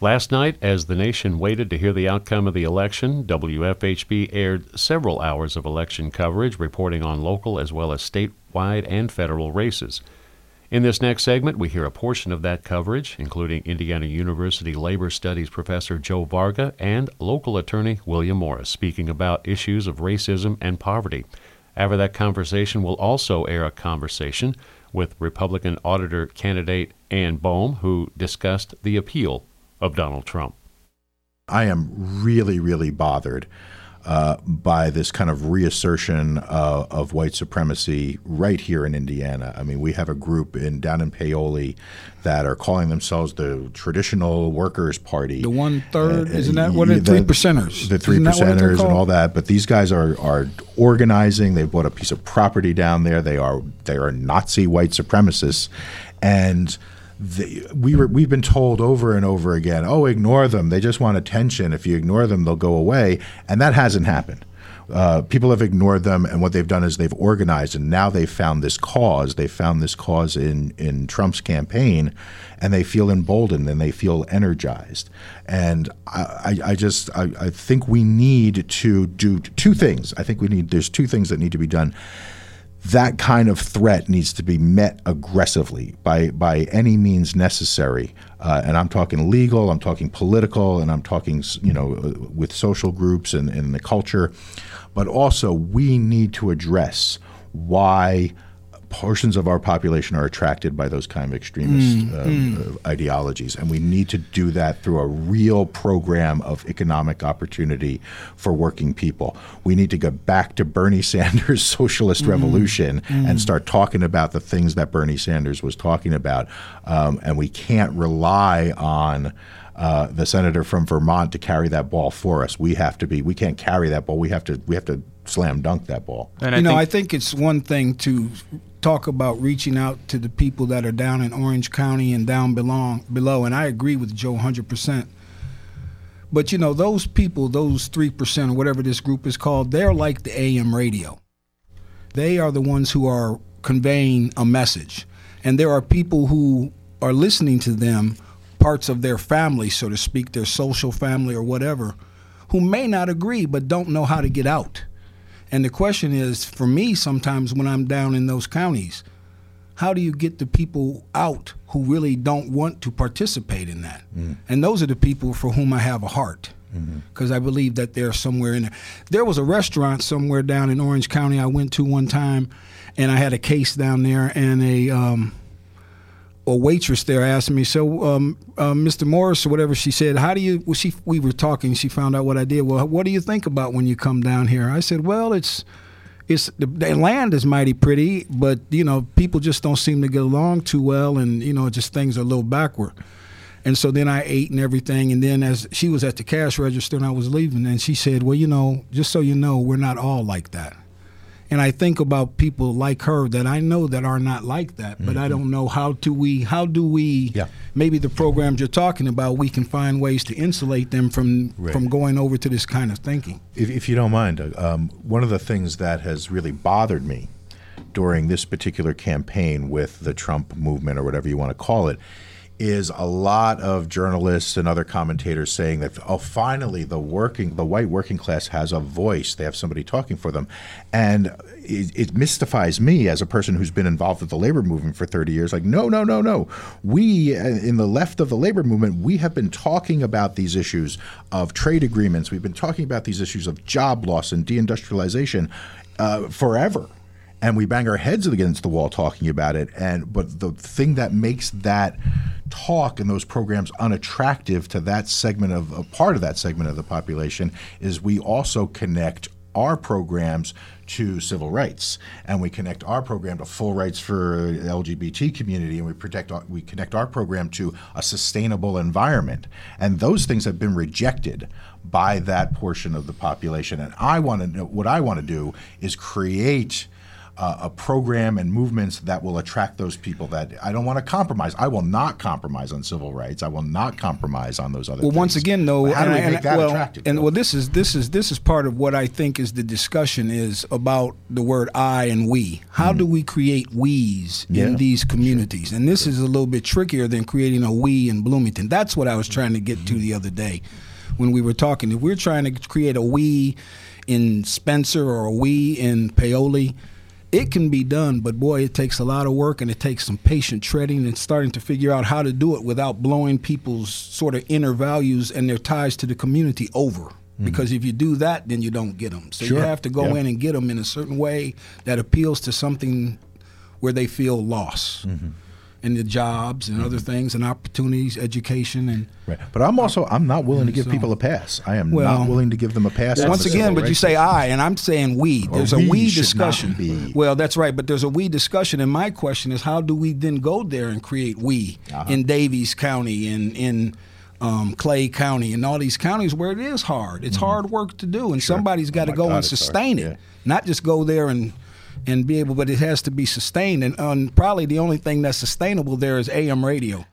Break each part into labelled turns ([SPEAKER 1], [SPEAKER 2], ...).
[SPEAKER 1] Last night, as the nation waited to hear the outcome of the election, WFHB aired several hours of election coverage, reporting on local as well as statewide and federal races. In this next segment, we hear a portion of that coverage, including Indiana University Labor Studies professor Joe Varga and local attorney William Morris speaking about issues of racism and poverty. After that conversation, we'll also air a conversation with Republican auditor candidate Ann Bohm, who discussed the appeal of Donald Trump.
[SPEAKER 2] I am really, really bothered by this kind of reassertion of white supremacy right here in Indiana. I mean, we have a group down in Paoli that are calling themselves the Traditional Workers Party.
[SPEAKER 3] The 1/3, isn't that what the 3%ers?
[SPEAKER 2] The 3%ers and all that. But these guys are organizing. They bought a piece of property down there. They are Nazi white supremacists, and we've been told over and over again, oh, ignore them. They just want attention. If you ignore them, they'll go away. And that hasn't happened. People have ignored them, and what they've done is they've organized, and now they've found this cause. They found this cause in Trump's campaign, and they feel emboldened and they feel energized. And I think we need to do two things. There's two things that need to be done. That kind of threat needs to be met aggressively by any means necessary. And I'm talking legal, I'm talking political, and I'm talking, with social groups and the culture. But also, we need to address why portions of our population are attracted by those kind of extremist ideologies. And we need to do that through a real program of economic opportunity for working people. We need to go back to Bernie Sanders' socialist revolution and start talking about the things that Bernie Sanders was talking about. And we can't rely on the senator from Vermont to carry that ball for us. We can't carry that ball. We have to slam dunk that ball.
[SPEAKER 3] And I think it's one thing to talk about reaching out to the people that are down in Orange County and down below, and I agree with Joe 100%. But, those people, those 3% or whatever this group is called, they're like the AM radio. They are the ones who are conveying a message. And there are people who are listening to them, parts of their family, so to speak, their social family or whatever, who may not agree but don't know how to get out. And the question is, for me, sometimes when I'm down in those counties, how do you get the people out who really don't want to participate in that? And those are the people for whom I have a heart, because I believe that they're somewhere in there. There was a restaurant somewhere down in Orange County I went to one time, and I had a case down there, and a waitress there asked me, so Mr. Morris or whatever, she said, we were talking, she found out what I did. Well, what do you think about when you come down here? I said, well, it's the land is mighty pretty, but people just don't seem to get along too well, and just things are a little backward. And so then I ate and everything, and then as she was at the cash register and I was leaving, and she said, well, just so you know, we're not all like that. And I think about people like her that I know that are not like that, but I don't know how do we maybe the programs you're talking about, we can find ways to insulate them from going over to this kind of thinking.
[SPEAKER 2] If you don't mind, one of the things that has really bothered me during this particular campaign with the Trump movement, or whatever you want to call it, is a lot of journalists and other commentators saying that, finally the white working class has a voice. They have somebody talking for them. And it mystifies me as a person who's been involved with the labor movement for 30 years. Like, no. We, in the left of the labor movement, we have been talking about these issues of trade agreements. We've been talking about these issues of job loss and deindustrialization forever. And we bang our heads against the wall talking about it. But the thing that makes that talk and those programs unattractive to that segment of a part of that segment of the population is we also connect our programs to civil rights, and we connect our program to full rights for the LGBT community, and we connect our program to a sustainable environment. And those things have been rejected by that portion of the population. And what I want to do is create a program and movements that will attract those people. That I don't want to compromise. I will not compromise on civil rights. I will not compromise on those other things.
[SPEAKER 3] Once again, though,
[SPEAKER 2] but how do we make that attractive?
[SPEAKER 3] And this is part of what I think is the discussion is about the word I and we. How do we create we's in these communities? And this is a little bit trickier than creating a we in Bloomington. That's what I was trying to get to the other day when we were talking. If we're trying to create a we in Spencer or a we in Paoli, it can be done, but boy, it takes a lot of work and it takes some patient treading and starting to figure out how to do it without blowing people's sort of inner values and their ties to the community over. Because if you do that, then you don't get them. So you have to go in and get them in a certain way that appeals to something where they feel loss. And the jobs and other things and opportunities, education and
[SPEAKER 2] But I'm not willing to give people a pass. I am not willing to give them a pass.
[SPEAKER 3] Once again, but you say I, and I'm saying we. There's a we discussion. Well, that's right, but there's a we discussion, and my question is, how do we then go there and create we in Daviess County and in Clay County and all these counties where it is hard. It's hard work to do, and somebody's got to go and sustain it, not just go there and be able, but it has to be sustained. And probably the only thing that's sustainable there is AM radio.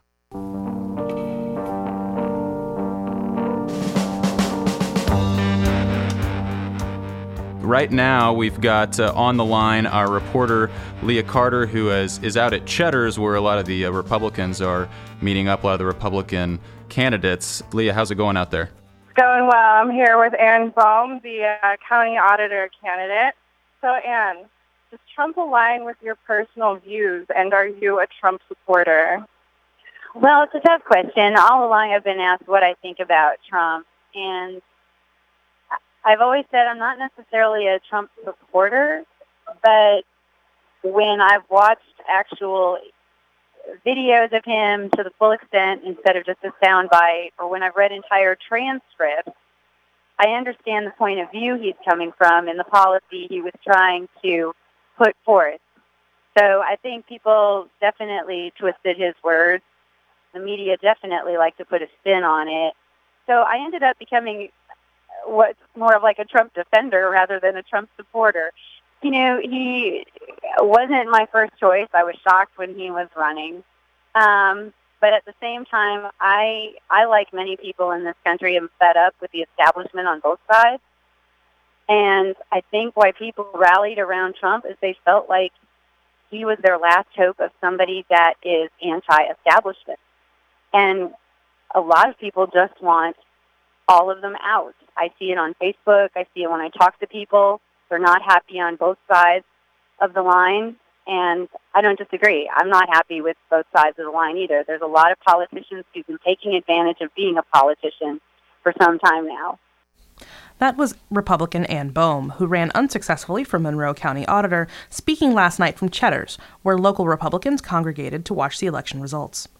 [SPEAKER 4] Right now, we've got on the line our reporter, Leah Carter, who is out at Cheddar's, where a lot of the Republicans are meeting up, a lot of the Republican candidates. Leah, how's it going out there?
[SPEAKER 5] It's going well. I'm here with Ann Bohm, the county auditor candidate. So, Ann, does Trump align with your personal views, and are you a Trump supporter?
[SPEAKER 6] Well, it's a tough question. All along I've been asked what I think about Trump, and I've always said I'm not necessarily a Trump supporter, but when I've watched actual videos of him to the full extent instead of just a soundbite, or when I've read entire transcripts, I understand the point of view he's coming from and the policy he was trying to put forth. So I think people definitely twisted his words. The media definitely like to put a spin on it. So I ended up becoming what's more of like a Trump defender rather than a Trump supporter. You know, he wasn't my first choice. I was shocked when he was running. But at the same time, I like many people in this country, am fed up with the establishment on both sides. And I think why people rallied around Trump is they felt like he was their last hope of somebody that is anti-establishment. And a lot of people just want all of them out. I see it on Facebook. I see it when I talk to people. They're not happy on both sides of the line. And I don't disagree. I'm not happy with both sides of the line either. There's a lot of politicians who've been taking advantage of being a politician for some time now.
[SPEAKER 7] That was Republican Ann Bohm, who ran unsuccessfully for Monroe County Auditor, speaking last night from Cheddar's, where local Republicans congregated to watch the election results.